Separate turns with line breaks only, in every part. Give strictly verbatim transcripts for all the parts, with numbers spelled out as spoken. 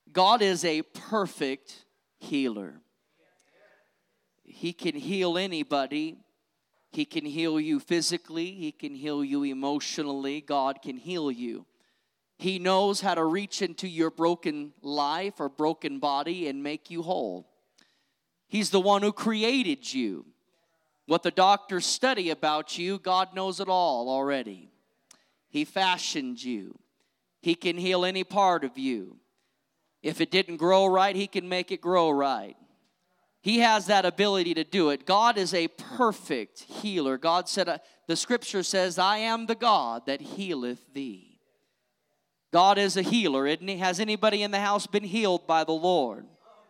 God is a perfect healer. He can heal anybody. He can heal you physically. He can heal you emotionally. God can heal you. He knows how to reach into your broken life or broken body and make you whole. He's the one who created you. What the doctors study about you, God knows it all already. He fashioned you. He can heal any part of you. If it didn't grow right, He can make it grow right. He has that ability to do it. God is a perfect healer. God said, uh, the scripture says, I am the God that healeth thee. God is a healer, isn't He? Has anybody in the house been healed by the Lord?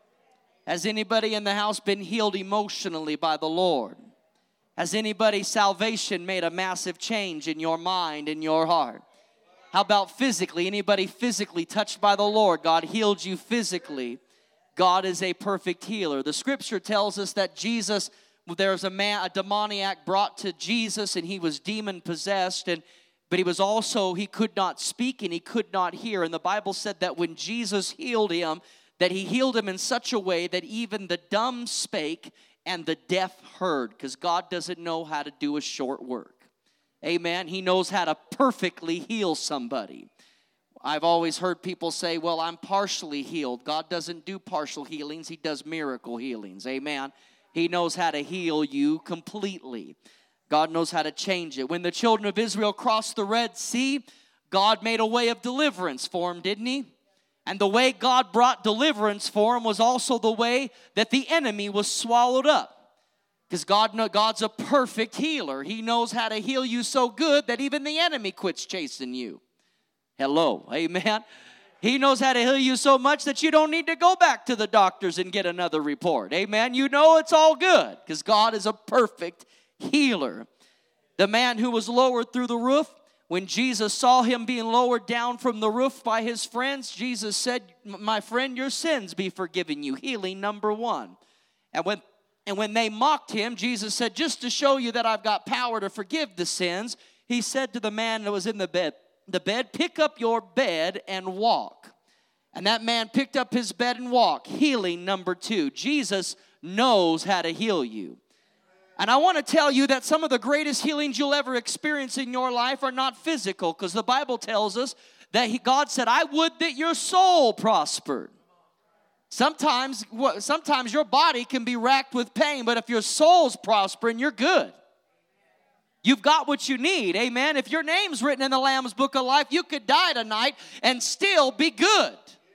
Has anybody in the house been healed emotionally by the Lord? Has anybody's salvation made a massive change in your mind, in your heart? How about physically? Anybody physically touched by the Lord? God healed you physically. God is a perfect healer. The scripture tells us that Jesus, there was a man, a demoniac brought to Jesus, and he was demon possessed, and but he was also, he could not speak and he could not hear. And the Bible said that when Jesus healed him, that He healed him in such a way that even the dumb spake and the deaf heard, because God doesn't know how to do a short work. Amen. He knows how to perfectly heal somebody. I've always heard people say, well, I'm partially healed. God doesn't do partial healings. He does miracle healings. Amen. He knows how to heal you completely. God knows how to change it. When the children of Israel crossed the Red Sea, God made a way of deliverance for them, didn't He? And the way God brought deliverance for them was also the way that the enemy was swallowed up. Because God, God's a perfect healer. He knows how to heal you so good that even the enemy quits chasing you. Hello, amen. He knows how to heal you so much that you don't need to go back to the doctors and get another report. Amen. You know it's all good because God is a perfect healer. The man who was lowered through the roof, when Jesus saw him being lowered down from the roof by his friends, Jesus said, my friend, your sins be forgiven you. Healing number one. And when And when they mocked him, Jesus said, just to show you that I've got power to forgive the sins, He said to the man that was in the bed, the bed, pick up your bed and walk. And that man picked up his bed and walked. Healing number two. Jesus knows how to heal you. And I want to tell you that some of the greatest healings you'll ever experience in your life are not physical, because the Bible tells us that he, God said, I would that your soul prospered. Sometimes, sometimes your body can be racked with pain, but if your soul's prospering, you're good. You've got what you need, amen? If your name's written in the Lamb's Book of Life, you could die tonight and still be good.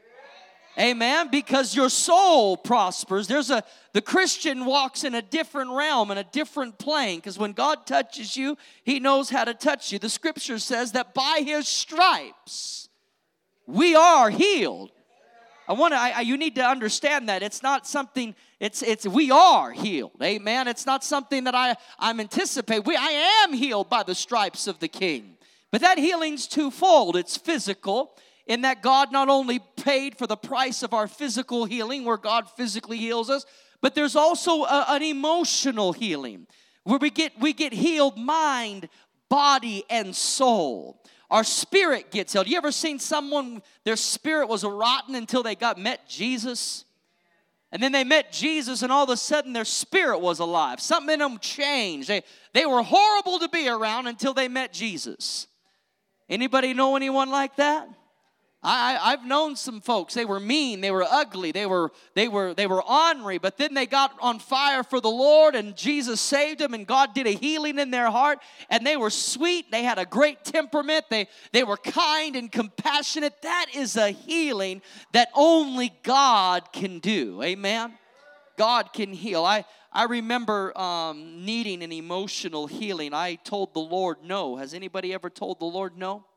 Amen? Because your soul prospers. There's a, the Christian walks in a different realm, in a different plane, because when God touches you, He knows how to touch you. The scripture says that by His stripes, we are healed. I want to. I, you need to understand that it's not something. It's it's. We are healed. Amen. It's not something that I I'm anticipating. We I am healed by the stripes of the King. But that healing's twofold. It's physical, in that God not only paid for the price of our physical healing, where God physically heals us, but there's also a, an emotional healing, where we get we get healed mind, body, and soul. Our spirit gets healed. You ever seen someone, their spirit was rotten until they got met Jesus? And then they met Jesus, and all of a sudden their spirit was alive. Something in them changed. They, they were horrible to be around until they met Jesus. Anybody know anyone like that? I, I, I've known some folks. They were mean. They were ugly. They were, they were, they were ornery. But then they got on fire for the Lord, and Jesus saved them, and God did a healing in their heart. And they were sweet. They had a great temperament. They, they were kind and compassionate. That is a healing that only God can do. Amen? God can heal. I, I remember um, needing an emotional healing. I told the Lord no. Has anybody ever told the Lord no?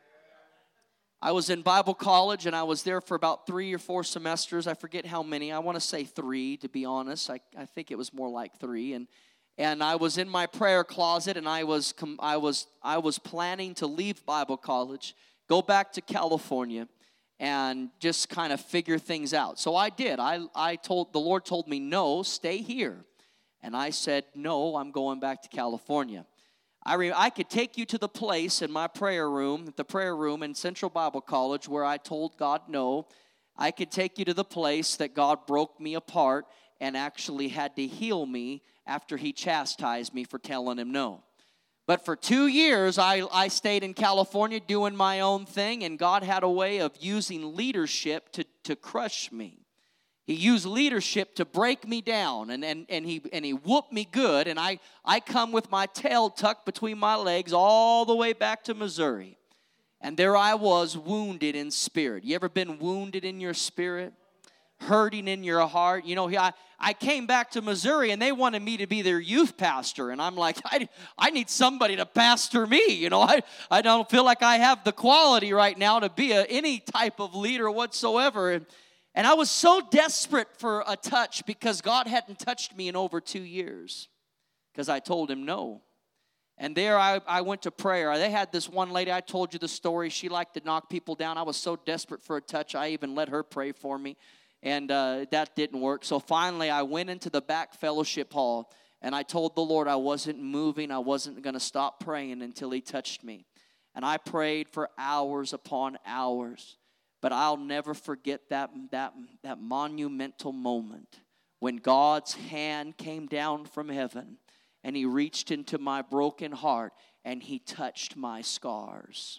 I was in Bible college, and I was there for about three or four semesters. I forget how many. I want to say three, to be honest. I, I think it was more like three. And and I was in my prayer closet, and I was I was I was planning to leave Bible college, go back to California, and just kind of figure things out. So I did. I I told the Lord told me no, stay here, and I said no, I'm going back to California. I, re- I could take you to the place in my prayer room, the prayer room in Central Bible College, where I told God no. I could take you to the place that God broke me apart and actually had to heal me after he chastised me for telling him no. But for two years, I, I stayed in California doing my own thing, and God had a way of using leadership to, to crush me. He used leadership to break me down, and, and, and, he, and he whooped me good, and I, I come with my tail tucked between my legs all the way back to Missouri. And there I was, wounded in spirit. You ever been wounded in your spirit? Hurting in your heart? You know, I, I came back to Missouri, and they wanted me to be their youth pastor. And I'm like, I, I need somebody to pastor me. You know, I, I don't feel like I have the quality right now to be a, any type of leader whatsoever. And, and I was so desperate for a touch because God hadn't touched me in over two years because I told him no. And there I, I went to prayer. They had this one lady, I told you the story. She liked to knock people down. I was so desperate for a touch, I even let her pray for me. And uh, that didn't work. So finally, I went into the back fellowship hall, and I told the Lord I wasn't moving. I wasn't going to stop praying until he touched me. And I prayed for hours upon hours. But I'll never forget that, that, that monumental moment when God's hand came down from heaven, and he reached into my broken heart, and he touched my scars.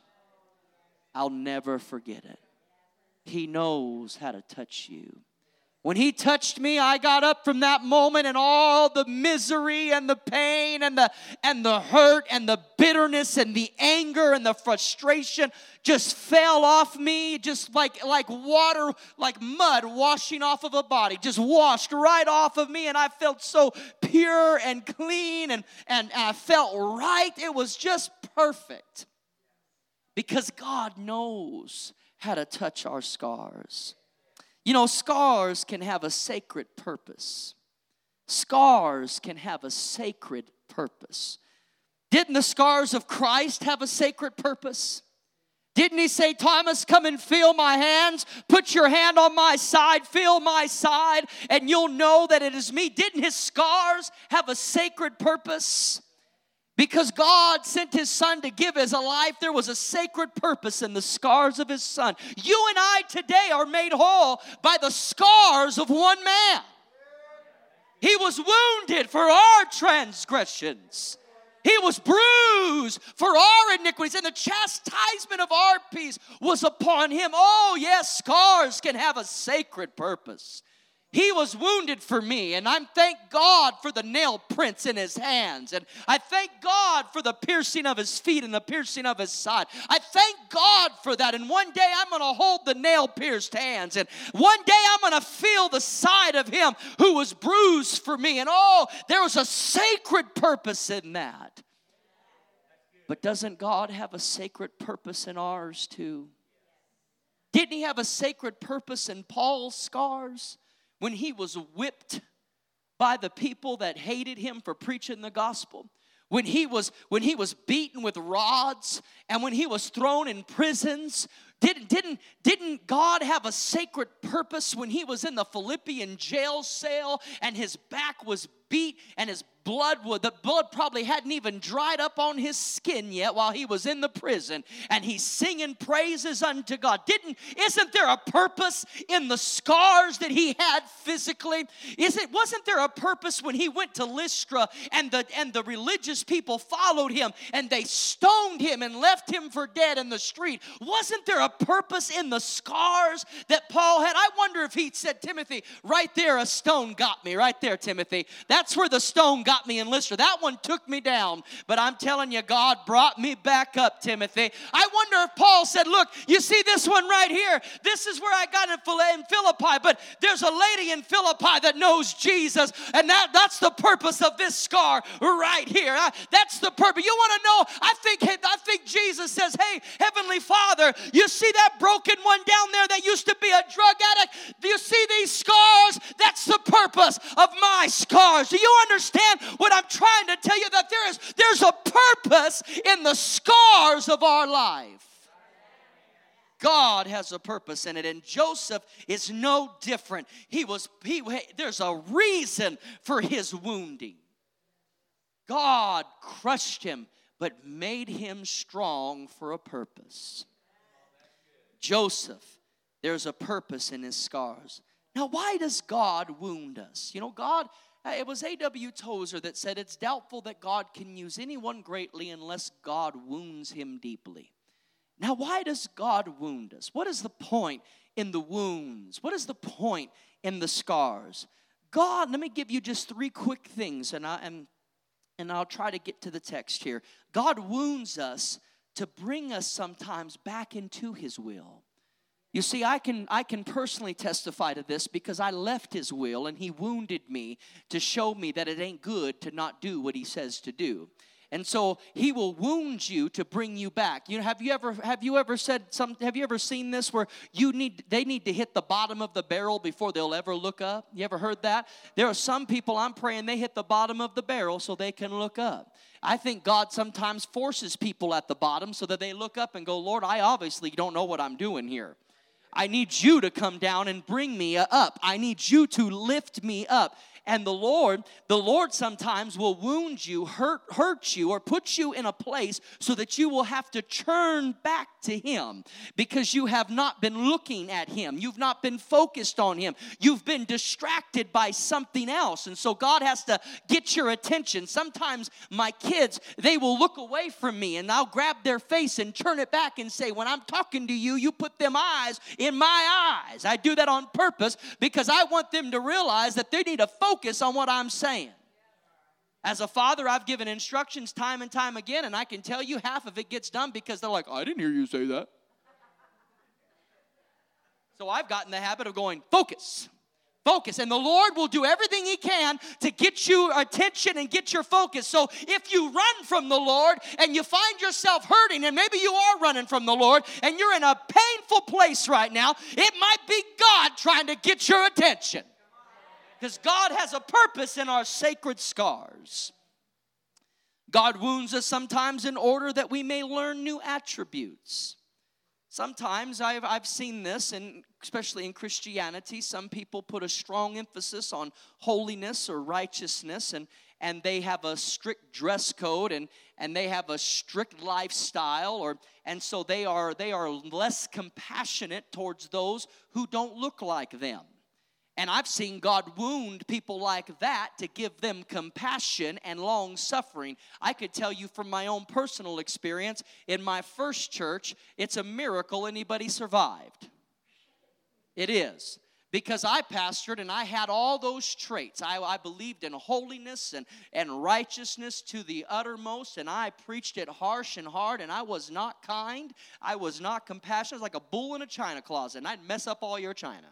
I'll never forget it. He knows how to touch you. When he touched me, I got up from that moment, and all the misery and the pain and the and the hurt and the bitterness and the anger and the frustration just fell off me, just like, like water, like mud washing off of a body, just washed right off of me, and I felt so pure and clean, and, and I felt right. It was just perfect because God knows how to touch our scars. You know, scars can have a sacred purpose. Scars can have a sacred purpose. Didn't the scars of Christ have a sacred purpose? Didn't he say, Thomas, come and feel my hands, put your hand on my side, feel my side, and you'll know that it is me? Didn't his scars have a sacred purpose? Because God sent his son to give us a life, there was a sacred purpose in the scars of his son. You and I today are made whole by the scars of one man. He was wounded for our transgressions. He was bruised for our iniquities, and the chastisement of our peace was upon him. Oh, yes, scars can have a sacred purpose. He was wounded for me, and I thank God for the nail prints in his hands. And I thank God for the piercing of his feet and the piercing of his side. I thank God for that. And one day I'm going to hold the nail-pierced hands. And one day I'm going to feel the side of him who was bruised for me. And oh, there was a sacred purpose in that. But doesn't God have a sacred purpose in ours too? Didn't he have a sacred purpose in Paul's scars? When he was whipped by the people that hated him for preaching the gospel, when he was when he was beaten with rods, and when he was thrown in prisons, didn't didn't didn't God have a sacred purpose when he was in the Philippian jail cell and his back was beat and his blood would the blood probably hadn't even dried up on his skin yet while he was in the prison, and he's singing praises unto God? Didn't isn't there a purpose in the scars that he had physically? Is it wasn't there a purpose when he went to Lystra and the and the religious people followed him and they stoned him and left him for dead in the street? Wasn't there a purpose in the scars that Paul had? I wonder if he said, Timothy, right there a stone got me, right there, Timothy. That's where the stone got me in Lystra. That one took me down, but I'm telling you, God brought me back up, Timothy. I wonder if Paul said, look, you see this one right here? This is where I got in Philippi, but there's a lady in Philippi that knows Jesus, and that, that's the purpose of this scar right here. That's the purpose. You want to know? I think, I think Jesus says, hey, Heavenly Father, you see that broken one down there that used to be a drug addict? Do you see these scars? That's the purpose of my scars. Do you understand what I'm trying to tell you? That there is there's a purpose in the scars of our life. God has a purpose in it, and Joseph is no different. He was he there's a reason for his wounding. God crushed him but made him strong for a purpose. Joseph There's a purpose in his scars. Now, why does God wound us? You know, God, it was A W Tozer that said it's doubtful that God can use anyone greatly unless God wounds him deeply. Now, why does God wound us? What is the point in the wounds? What is the point in the scars? God, let me give you just three quick things, and, I, and, and I'll try to get to the text here. God wounds us to bring us sometimes back into his will. You see, I can, I can personally testify to this because I left his will and he wounded me to show me that it ain't good to not do what he says to do. And so he will wound you to bring you back. You know, have you ever have you ever said some have you ever seen this where you need they need to hit the bottom of the barrel before they'll ever look up? You ever heard that? There are some people I'm praying they hit the bottom of the barrel so they can look up. I think God sometimes forces people at the bottom so that they look up and go, Lord, I obviously don't know what I'm doing here. I need you to come down and bring me up. I need you to lift me up. And the Lord, the Lord sometimes will wound you, hurt, hurt you, or put you in a place so that you will have to turn back to him because you have not been looking at him. You've not been focused on him. You've been distracted by something else. And so God has to get your attention. Sometimes my kids, they will look away from me and I'll grab their face and turn it back and say, when I'm talking to you, you put them eyes in my eyes. I do that on purpose because I want them to realize that they need to focus Focus on what I'm saying. As a father, I've given instructions time and time again, and I can tell you half of it gets done because they're like, I didn't hear you say that. So I've gotten the habit of going, focus, focus. And the Lord will do everything he can to get your attention and get your focus. So if you run from the Lord and you find yourself hurting, and maybe you are running from the Lord, and you're in a painful place right now, it might be God trying to get your attention. Because God has a purpose in our sacred scars. God wounds us sometimes in order that we may learn new attributes. Sometimes I've, I've seen this, and especially in Christianity, some people put a strong emphasis on holiness or righteousness, and, and they have a strict dress code, and, and they have a strict lifestyle, or and so they are, they are less compassionate towards those who don't look like them. And I've seen God wound people like that to give them compassion and long suffering. I could tell you from my own personal experience, in my first church, it's a miracle anybody survived. It is. Because I pastored and I had all those traits. I, I believed in holiness and, and righteousness to the uttermost, and I preached it harsh and hard, and I was not kind. I was not compassionate. I was like a bull in a china closet, and I'd mess up all your china.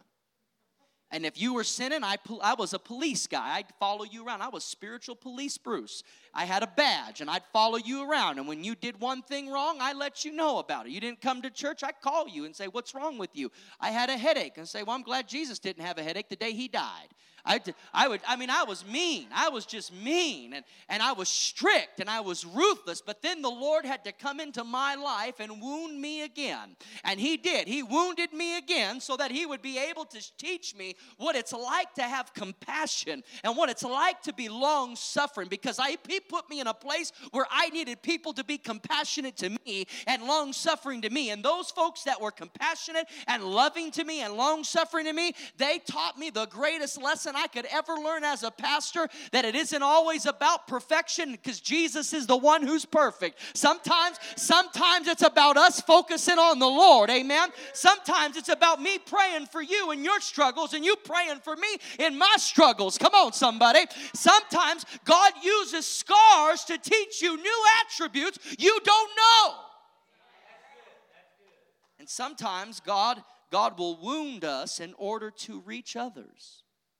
And if you were sinning, I, I was a police guy. I'd follow you around. I was spiritual police Bruce. I had a badge, and I'd follow you around. And when you did one thing wrong, I let you know about it. You didn't come to church, I'd call you and say, what's wrong with you? I had a headache. And say, well, I'm glad Jesus didn't have a headache the day he died. I, I would, I mean, I was mean. I was just mean, and, and I was strict, and I was ruthless. But then the Lord had to come into my life and wound me again. And he did. He wounded me again so that he would be able to teach me what it's like to have compassion and what it's like to be long-suffering, because I, he put me in a place where I needed people to be compassionate to me and long-suffering to me. And those folks that were compassionate and loving to me and long-suffering to me, they taught me the greatest lesson I could ever learn as a pastor, that it isn't always about perfection, because Jesus is the one who's perfect. Sometimes, sometimes it's about us focusing on the Lord, amen? Sometimes it's about me praying for you in your struggles and you praying for me in my struggles. Come on, somebody. Sometimes God uses scars to teach you new attributes you don't know. And sometimes God, God will wound us in order to reach others.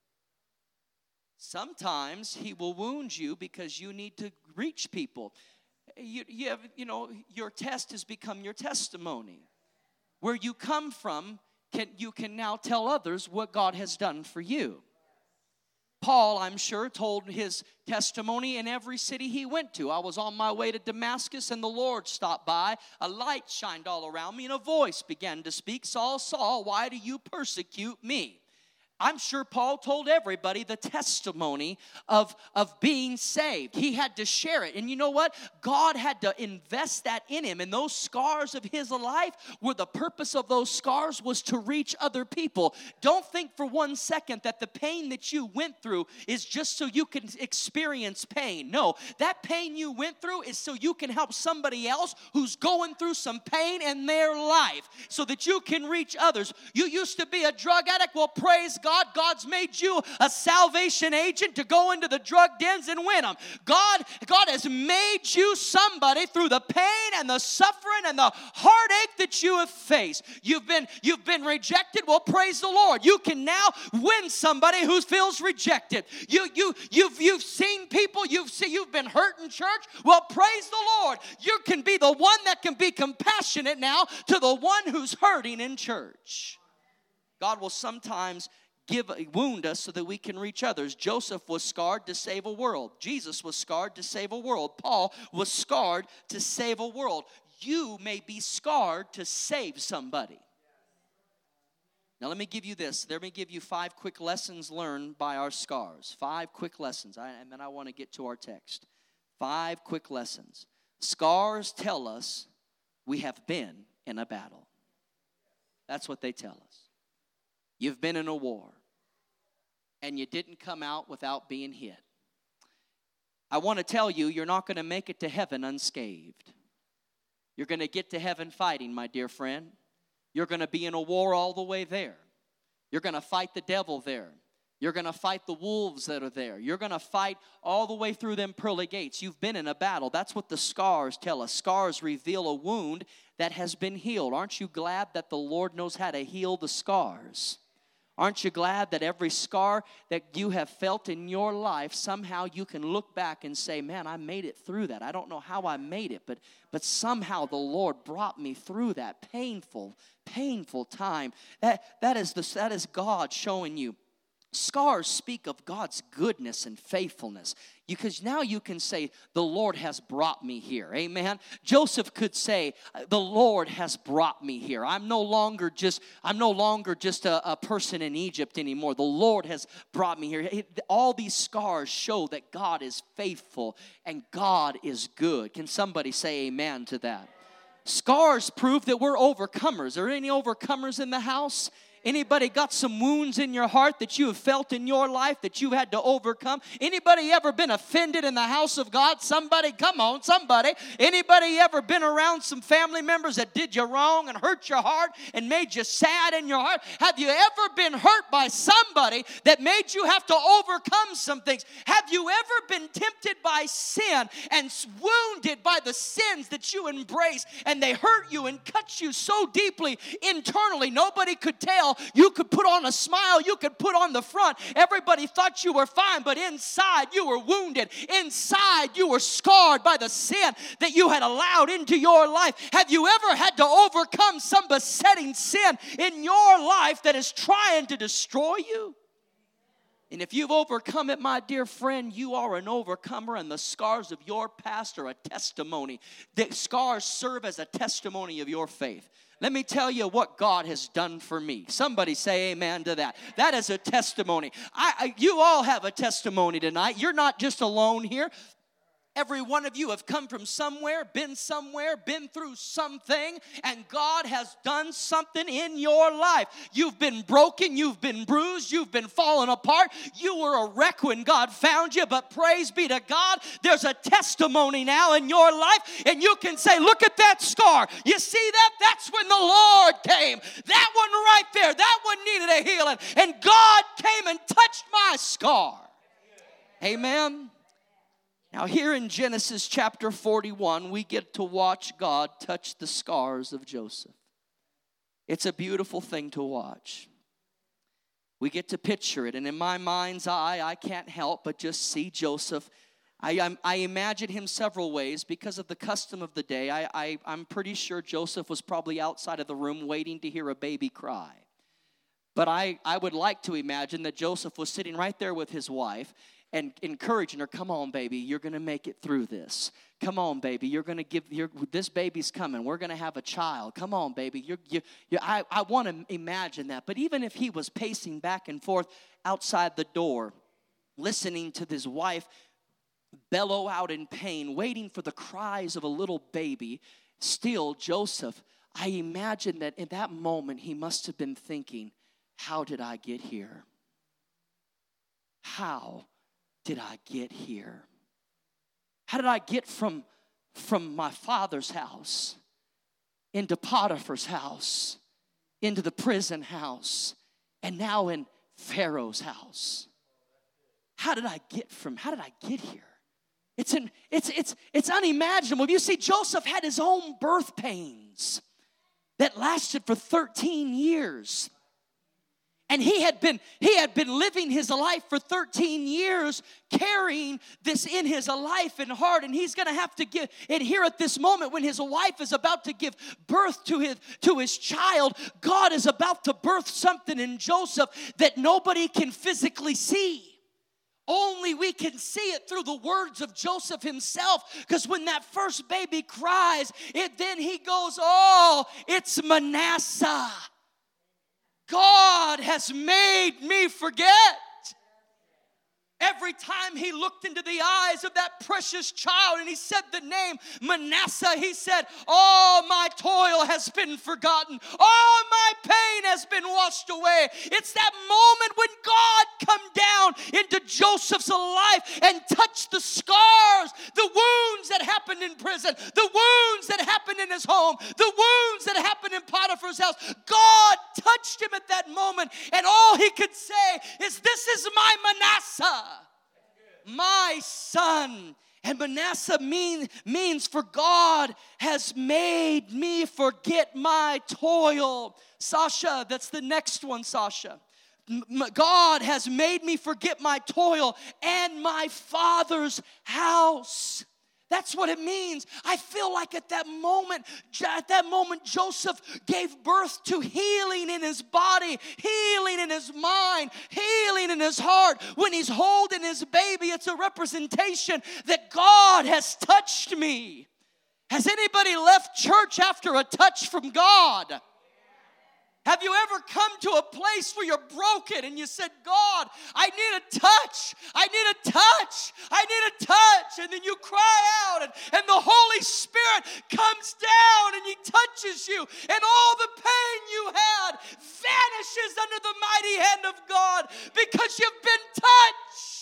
Sometimes he will wound you because you need to reach people. You, you have, you know, your test has become your testimony. Where you come from, can, you can now tell others what God has done for you. Paul, I'm sure, told his testimony in every city he went to. I was on my way to Damascus, and the Lord stopped by. A light shined all around me, and a voice began to speak, Saul, Saul, why do you persecute me? I'm sure Paul told everybody the testimony of, of being saved. He had to share it. And you know what? God had to invest that in him. And those scars of his life, were the purpose of those scars was to reach other people. Don't think for one second that the pain that you went through is just so you can experience pain. No, that pain you went through is so you can help somebody else who's going through some pain in their life so that you can reach others. You used to be a drug addict. Well, praise God. God's made you a salvation agent to go into the drug dens and win them. God, God has made you somebody through the pain and the suffering and the heartache that you have faced. You've been, you've been rejected. Well, praise the Lord. You can now win somebody who feels rejected. You, you, you've, you've seen people, you've seen, you've been hurt in church. Well, praise the Lord. You can be the one that can be compassionate now to the one who's hurting in church. God will sometimes give wound us so that we can reach others. Joseph was scarred to save a world. Jesus was scarred to save a world. Paul was scarred to save a world. You may be scarred to save somebody. Now let me give you this. Let me give you five quick lessons learned by our scars. Five quick lessons. I, and then I want to get to our text. Five quick lessons. Scars tell us we have been in a battle. That's what they tell us. You've been in a war, and you didn't come out without being hit. I want to tell you, you're not going to make it to heaven unscathed. You're going to get to heaven fighting, my dear friend. You're going to be in a war all the way there. You're going to fight the devil there. You're going to fight the wolves that are there. You're going to fight all the way through them pearly gates. You've been in a battle. That's what the scars tell us. Scars reveal a wound that has been healed. Aren't you glad that the Lord knows how to heal the scars? Aren't you glad that every scar that you have felt in your life, somehow you can look back and say, man, I made it through that. I don't know how I made it, but, but somehow the Lord brought me through that painful, painful time. That, that, is the, that is God showing you. Scars speak of God's goodness and faithfulness. Because now you can say, the Lord has brought me here. Amen. Joseph could say, the Lord has brought me here. I'm no longer just, I'm no longer just a, a person in Egypt anymore. The Lord has brought me here. It, all these scars show that God is faithful and God is good. Can somebody say amen to that? Scars prove that we're overcomers. Are there any overcomers in the house? Anybody got some wounds in your heart that you have felt in your life that you had to overcome? Anybody ever been offended in the house of God? Somebody, come on, somebody. Anybody ever been around some family members that did you wrong and hurt your heart and made you sad in your heart? Have you ever been hurt by somebody that made you have to overcome some things? Have you ever been tempted by sin and wounded by the sins that you embrace and they hurt you and cut you so deeply internally nobody could tell? You could put on a smile, you could put on the front. Everybody thought you were fine, but inside you were wounded. Inside you were scarred by the sin that you had allowed into your life. Have you ever had to overcome some besetting sin in your life that is trying to destroy you? And if you've overcome it, my dear friend, you are an overcomer, and the scars of your past are a testimony. The scars serve as a testimony of your faith. Let me tell you what God has done for me. Somebody say amen to that. That is a testimony. I, I, you all have a testimony tonight. You're not just alone here. Every one of you have come from somewhere, been somewhere, been through something, and God has done something in your life. You've been broken, you've been bruised, you've been fallen apart. You were a wreck when God found you, but praise be to God, there's a testimony now in your life, and you can say, look at that scar. You see that? That's when the Lord came. That one right there, that one needed a healing, and God came and touched my scar. Amen. Now here in Genesis chapter forty-one, we get to watch God touch the scars of Joseph. It's a beautiful thing to watch. We get to picture it, and in my mind's eye, I can't help but just see Joseph. I, I, I imagine him several ways because of the custom of the day. I, I, I'm pretty sure Joseph was probably outside of the room waiting to hear a baby cry. But I, I would like to imagine that Joseph was sitting right there with his wife, and encouraging her, come on, baby, you're going to make it through this. Come on, baby, you're going to give, you're, this baby's coming. We're going to have a child. Come on, baby. You're, you, you, I, I want to imagine that. But even if he was pacing back and forth outside the door, listening to his wife bellow out in pain, waiting for the cries of a little baby, still, Joseph, I imagine that in that moment he must have been thinking, how did I get here? How did I get here? How did I get from, from my father's house into Potiphar's house, into the prison house, and now in Pharaoh's house? How did I get from, how did I get here? It's, an, it's, it's, it's unimaginable. You see, Joseph had his own birth pains that lasted for thirteen years. And he had been he had been living his life for thirteen years, carrying this in his life and heart. And he's going to have to give it here at this moment when his wife is about to give birth to his, to his child. God is about to birth something in Joseph that nobody can physically see. Only we can see it through the words of Joseph himself. Because when that first baby cries, it then he goes, oh, it's Manasseh. God has made me forget. Every time he looked into the eyes of that precious child and he said the name Manasseh, he said, all my toil has been forgotten. All my pain has been washed away. It's that moment when God come down into Joseph's life and touch the scars, the wounds that happened in prison, the wounds that happened in his home, the wounds that happened in Potiphar's house. God touched him at that moment, and all he could say is, this is my Manasseh, my son. And Manasseh mean, means for God has made me forget my toil. Sasha, that's the next one, Sasha. God has made me forget my toil and my father's house. That's what it means. I feel like at that moment, at that moment, Joseph gave birth to healing in his body, healing in his mind, healing in his heart. When he's holding his baby, it's a representation that God has touched me. Has anybody left church after a touch from God? Have you ever come to a place where you're broken and you said, God, I need a touch. I need a touch. I need a touch. And then you cry out and, and the Holy Spirit comes down and he touches you. And all the pain you had vanishes under the mighty hand of God because you've been touched.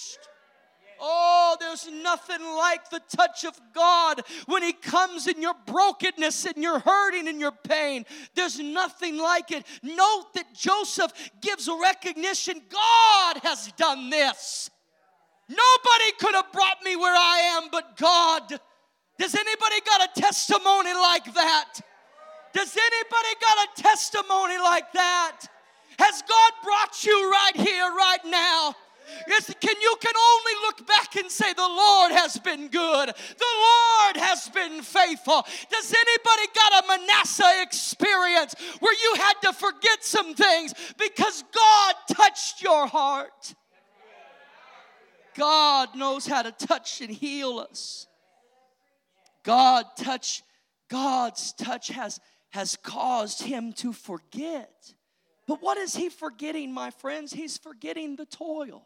Oh, there's nothing like the touch of God when he comes in your brokenness and your hurting and your pain. There's nothing like it. Note that Joseph gives a recognition. God has done this. Nobody could have brought me where I am but God. Does anybody got a testimony like that? Does anybody got a testimony like that? Has God brought you right here, right now? Yes, can you can only look back and say the Lord has been good. The Lord has been faithful. Does anybody got a Manasseh experience where you had to forget some things because God touched your heart? God knows how to touch and heal us. God touch, God's touch has, has caused him to forget. But what is he forgetting, my friends? He's forgetting the toil.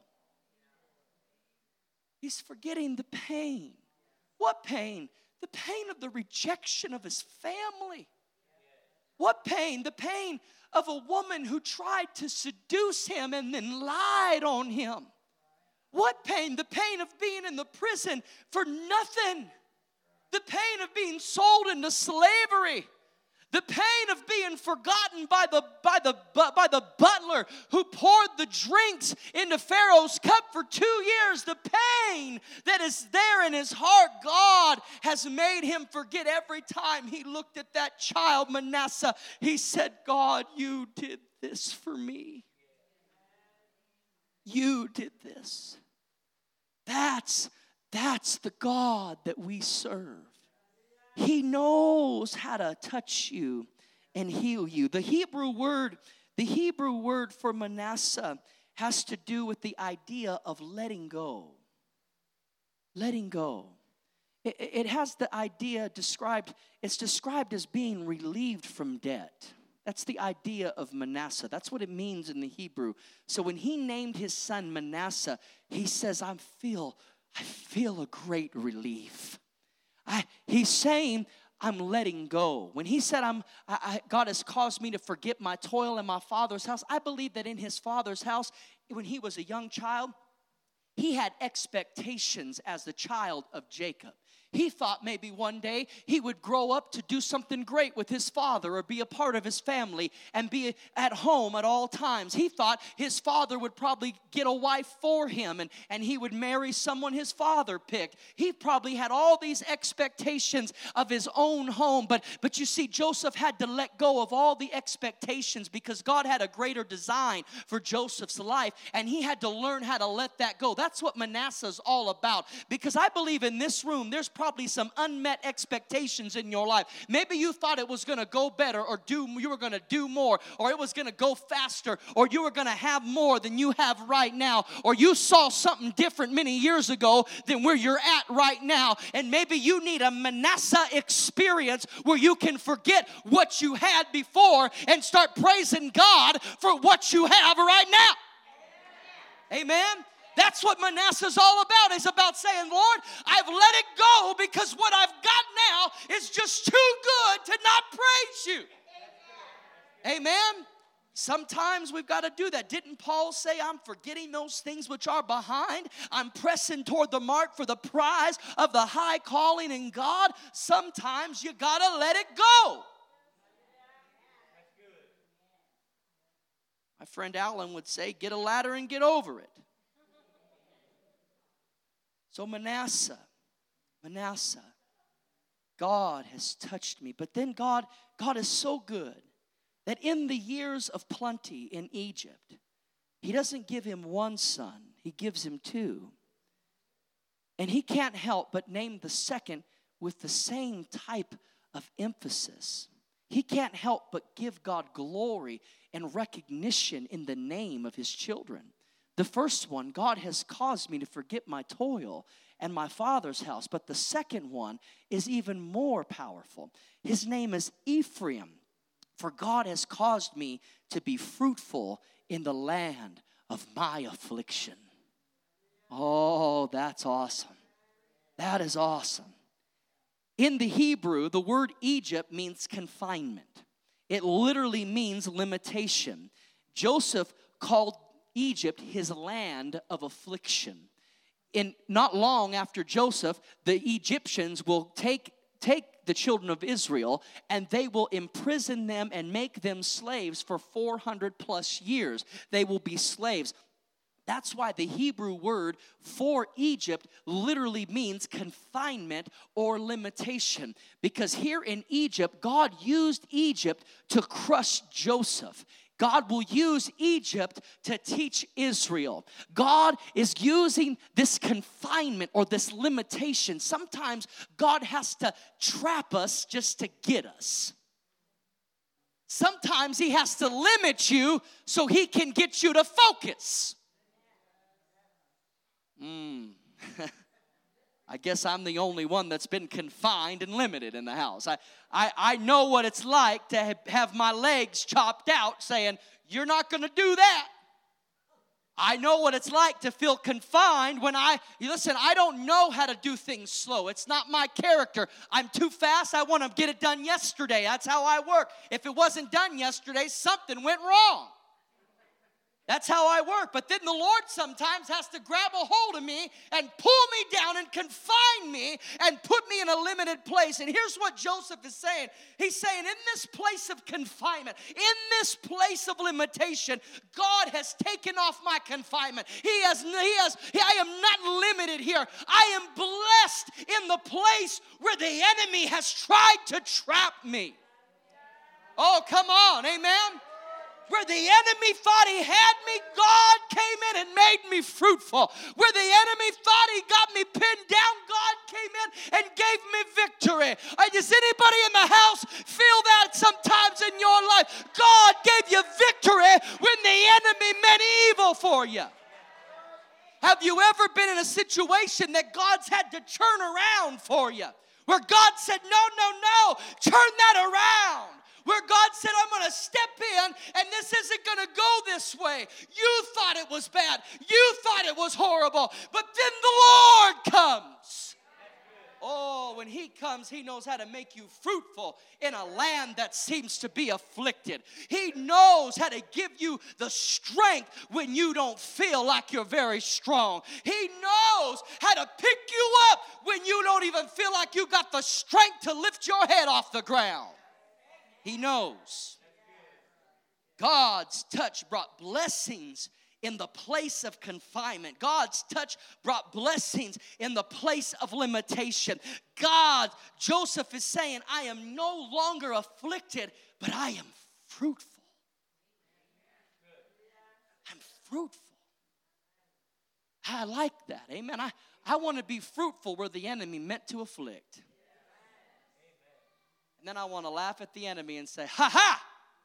He's forgetting the pain. What pain? The pain of the rejection of his family. What pain? The pain of a woman who tried to seduce him and then lied on him. What pain? The pain of being in the prison for nothing. The pain of being sold into slavery. The pain of being forgotten by the, by, the, by the butler who poured the drinks into Pharaoh's cup for two years. The pain that is there in his heart, God has made him forget. Every time he looked at that child, Manasseh, he said, God, you did this for me. You did this. That's, that's the God that we serve. He knows how to touch you and heal you. The Hebrew word, the Hebrew word for Manasseh has to do with the idea of letting go. letting go. It, it has the idea described, it's described as being relieved from debt. That's the idea of Manasseh. That's what it means in the Hebrew. So when he named his son Manasseh, he says, I feel, I feel a great relief. I, he's saying, I'm letting go. When he said, I'm, I, I, God has caused me to forget my toil in my father's house, I believe that in his father's house, when he was a young child, he had expectations as the child of Jacob. He thought maybe one day he would grow up to do something great with his father or be a part of his family and be at home at all times. He thought his father would probably get a wife for him and, and he would marry someone his father picked. He probably had all these expectations of his own home. But, but you see, Joseph had to let go of all the expectations because God had a greater design for Joseph's life, and he had to learn how to let that go. That's what Manasseh's all about, because I believe in this room there's probably Probably some unmet expectations in your life. Maybe you thought it was going to go better, or do you were going to do more, or it was going to go faster, or you were going to have more than you have right now, or you saw something different many years ago than where you're at right now. And maybe you need a Manasseh experience where you can forget what you had before and start praising God for what you have right now. Amen. That's what Manasseh's all about. It's about saying, Lord, I've let it go because what I've got now is just too good to not praise you. Amen. Sometimes we've got to do that. Didn't Paul say, I'm forgetting those things which are behind? I'm pressing toward the mark for the prize of the high calling in God. Sometimes you got to let it go. My friend Alan would say, get a ladder and get over it. So Manasseh, Manasseh, God has touched me. But then God, God is so good that in the years of plenty in Egypt, he doesn't give him one son, he gives him two. And he can't help but name the second with the same type of emphasis. He can't help but give God glory and recognition in the name of his children. The first one, God has caused me to forget my toil and my father's house. But the second one is even more powerful. His name is Ephraim, for God has caused me to be fruitful in the land of my affliction. Oh, that's awesome. That is awesome. In the Hebrew, the word Egypt means confinement. It literally means limitation. Joseph called Egypt his land of affliction. In not long after Joseph, the Egyptians will take, take the children of Israel and they will imprison them and make them slaves for four hundred plus years. They will be slaves. That's why the Hebrew word for Egypt literally means confinement or limitation. Because here in Egypt, God used Egypt to crush Joseph. God will use Egypt to teach Israel. God is using this confinement or this limitation. Sometimes God has to trap us just to get us. Sometimes he has to limit you so he can get you to focus. Mm. I guess I'm the only one that's been confined and limited in the house. I, I, I know what it's like to have, have my legs chopped out saying, you're not going to do that. I know what it's like to feel confined when I, listen, I don't know how to do things slow. It's not my character. I'm too fast. I want to get it done yesterday. That's how I work. If it wasn't done yesterday, something went wrong. That's how I work. But then the Lord sometimes has to grab a hold of me and pull me down and confine me and put me in a limited place. And here's what Joseph is saying. He's saying, in this place of confinement, in this place of limitation, God has taken off my confinement. He has, he has, I am not limited here. I am blessed in the place where the enemy has tried to trap me. Oh, come on, amen. Where the enemy thought he had me, God came in and made me fruitful. Where the enemy thought he got me pinned down, God came in and gave me victory. Does anybody in the house feel that sometimes in your life? God gave you victory when the enemy meant evil for you. Have you ever been in a situation that God's had to turn around for you? Where God said, no, no, no, turn that around. Where God said, I'm going to step in and this isn't going to go this way. You thought it was bad. You thought it was horrible. But then the Lord comes. Oh, when He comes, He knows how to make you fruitful in a land that seems to be afflicted. He knows how to give you the strength when you don't feel like you're very strong. He knows how to pick you up when you don't even feel like you got the strength to lift your head off the ground. He knows. God's touch brought blessings in the place of confinement. God's touch brought blessings in the place of limitation. God, Joseph is saying, I am no longer afflicted, but I am fruitful. I'm fruitful. I like that. Amen. I, I want to be fruitful where the enemy meant to afflict. And then I want to laugh at the enemy and say, ha ha!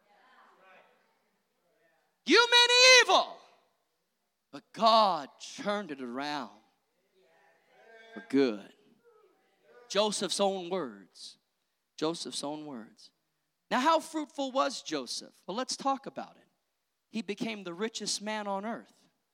You meant evil. But God turned it around for good. Joseph's own words. Joseph's own words. Now, how fruitful was Joseph? Well, let's talk about it. He became the richest man on earth.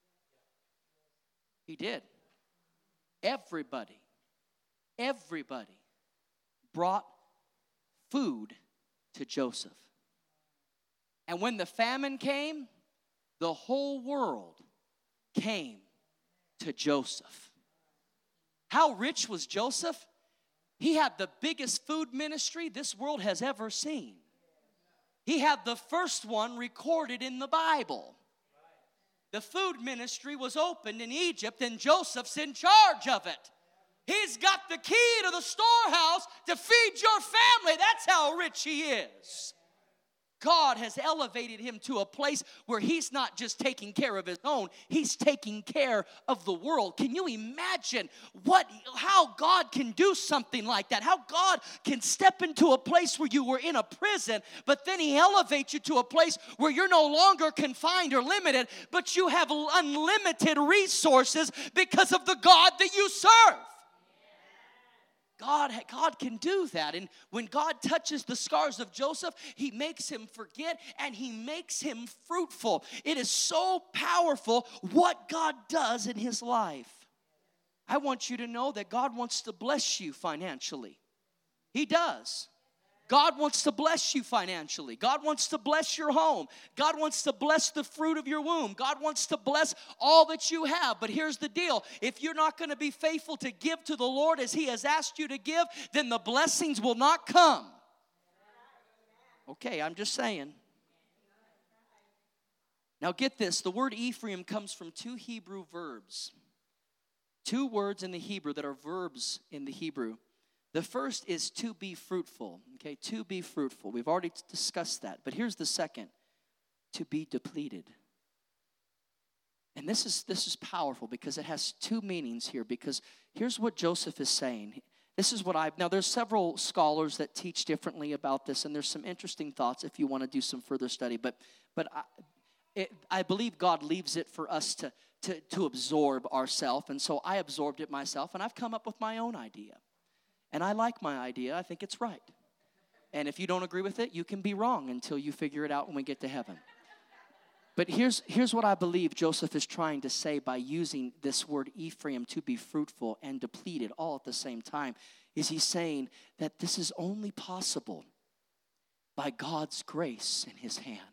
He did. Everybody, everybody brought food to Joseph. And when the famine came, the whole world came to Joseph. How rich was Joseph? He had the biggest food ministry this world has ever seen. He had the first one recorded in the Bible. The food ministry was opened in Egypt, and Joseph's in charge of it. He's got the key to the storehouse to feed your family. That's how rich he is. God has elevated him to a place where he's not just taking care of his own, he's taking care of the world. Can you imagine what, how God can do something like that? How God can step into a place where you were in a prison, but then he elevates you to a place where you're no longer confined or limited, but you have unlimited resources because of the God that you serve. God, God can do that. And when God touches the scars of Joseph, he makes him forget and he makes him fruitful. It is so powerful what God does in his life. I want you to know that God wants to bless you financially. He does. God wants to bless you financially. God wants to bless your home. God wants to bless the fruit of your womb. God wants to bless all that you have. But here's the deal. If you're not going to be faithful to give to the Lord as he has asked you to give, then the blessings will not come. Okay, I'm just saying. Now get this. The word Ephraim comes from two Hebrew verbs. Two words in the Hebrew that are verbs in the Hebrew. The first is to be fruitful, okay, to be fruitful. We've already discussed that. But here's the second, to be depleted. And this is this is powerful because it has two meanings here, because here's what Joseph is saying. This is what I've, now there's several scholars that teach differently about this, and there's some interesting thoughts if you want to do some further study. But but I, it, I believe God leaves it for us to, to, to absorb ourselves, and so I absorbed it myself, and I've come up with my own idea. And I like my idea. I think it's right. And if you don't agree with it, you can be wrong until you figure it out when we get to heaven. But here's, here's what I believe Joseph is trying to say by using this word Ephraim, to be fruitful and depleted all at the same time, is he's saying that this is only possible by God's grace in his hand.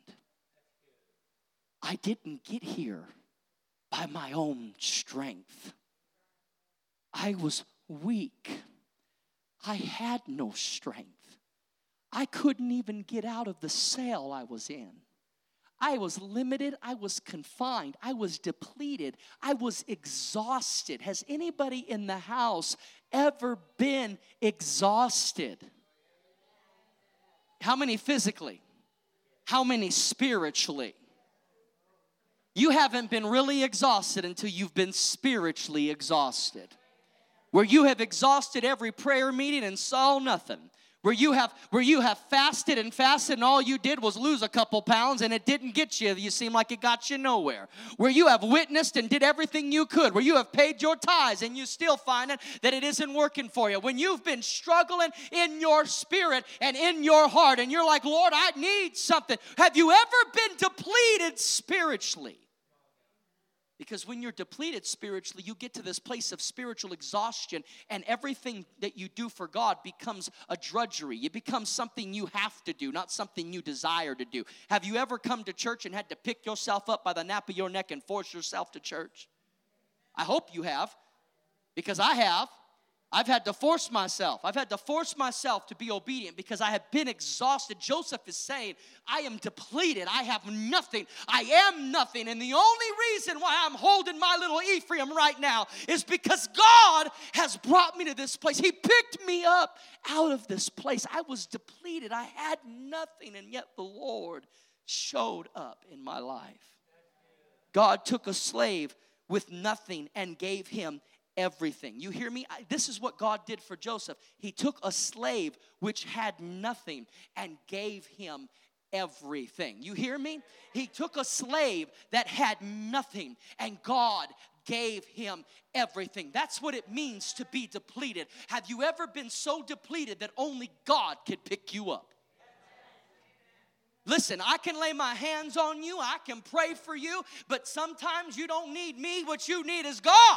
I didn't get here by my own strength. I was weak. I had no strength. I couldn't even get out of the cell I was in. I was limited. I was confined. I was depleted. I was exhausted. Has anybody in the house ever been exhausted? How many physically? How many spiritually? You haven't been really exhausted until you've been spiritually exhausted. Where you have exhausted every prayer meeting and saw nothing. Where you have where you have fasted and fasted and all you did was lose a couple pounds and it didn't get you. You seem like it got you nowhere. Where you have witnessed and did everything you could. Where you have paid your tithes and you still find it that it isn't working for you. When you've been struggling in your spirit and in your heart and you're like, Lord, I need something. Have you ever been depleted spiritually? Because when you're depleted spiritually, you get to this place of spiritual exhaustion, and everything that you do for God becomes a drudgery. It becomes something you have to do, not something you desire to do. Have you ever come to church and had to pick yourself up by the nape of your neck and force yourself to church? I hope you have, because I have. I've had to force myself. I've had to force myself to be obedient because I have been exhausted. Joseph is saying, I am depleted. I have nothing. I am nothing. And the only reason why I'm holding my little Ephraim right now is because God has brought me to this place. He picked me up out of this place. I was depleted. I had nothing, and yet the Lord showed up in my life. God took a slave with nothing and gave him everything. You hear me? I, this is what God did for Joseph. He took a slave which had nothing and gave him everything. You hear me? He took a slave that had nothing and God gave him everything. That's what it means to be depleted. Have you ever been so depleted that only God could pick you up? Listen, I can lay my hands on you. I can pray for you. But sometimes you don't need me. What you need is God.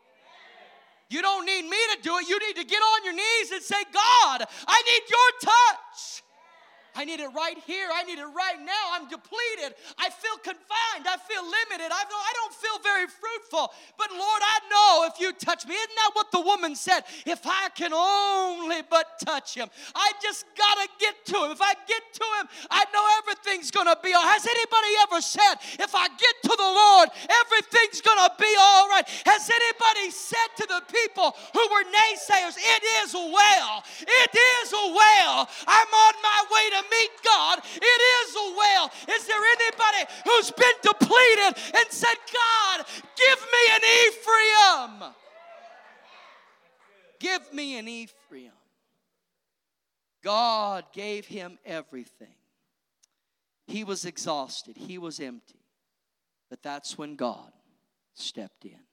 You don't need me to do it. You need to get on your knees and say, God, I need your touch. I need it right here. I need it right now. I'm depleted. I feel confined. I feel limited. I don't, I don't feel very fruitful. But Lord, I know if you touch me. Isn't that what the woman said? If I can only but touch him. I just got to get to him. If I get to him, I know everything's going to be all right. Has anybody ever said, if I get to the Lord, everything's going to be all right? Has anybody said to the people who were naysayers, it is well. It is well. I'm on my way to meet God. It is well. Is there anybody who's been depleted and said, God, give me an Ephraim? Give me an Ephraim. God gave him everything. He was exhausted. He was empty. But that's when God stepped in.